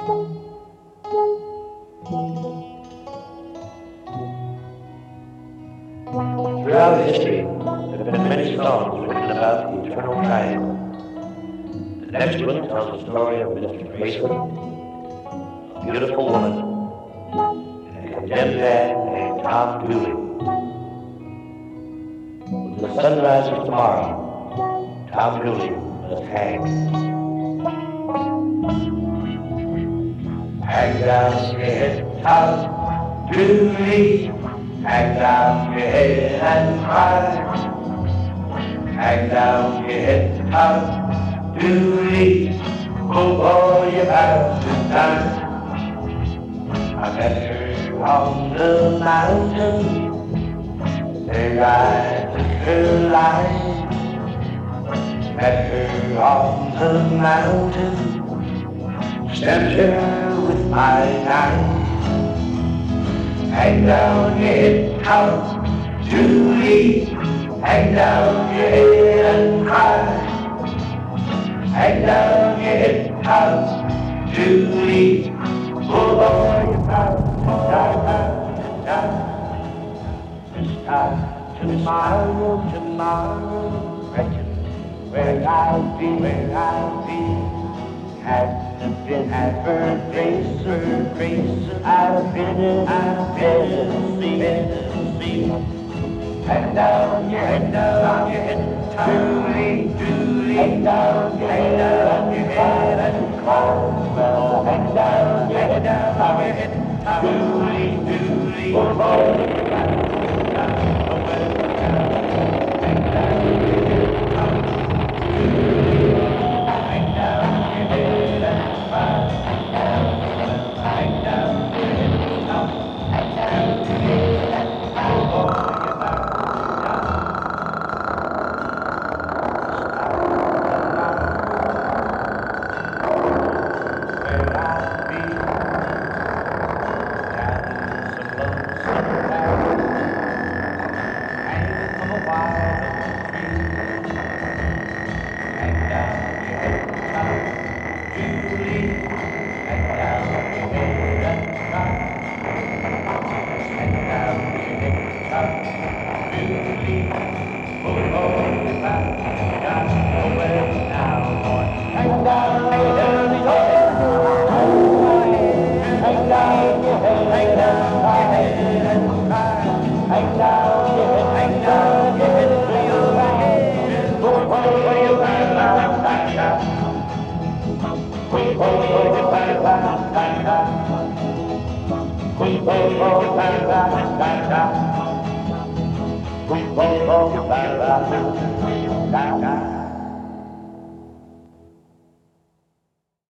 Throughout history, there have been many songs written about the eternal triangle. The next one tells the story of Mr. Grayson, a beautiful woman, and a condemned man named Tom Dooley. When the sun rises tomorrow, Tom Dooley must hang. Hang down your head, Tom Dooley. Hang down your head and cry. Hang down your head, Tom Dooley. Oh boy, you're about to die. I met her on the mountain. There I took her life. Met her on the mountain. Stabbed her with my knife. Hang down your head, Tom Dooley. Hang down your head and cry. Hang down your head, Tom Dooley. Oh boy, you're about to die. This time tomorrow, reckon where I'll be. Hasn't been for grace, I've been in sea. Hang down your head, Dooley. Hang down your head and cry. Well, hang down your head, Dooley. Oh, boy, we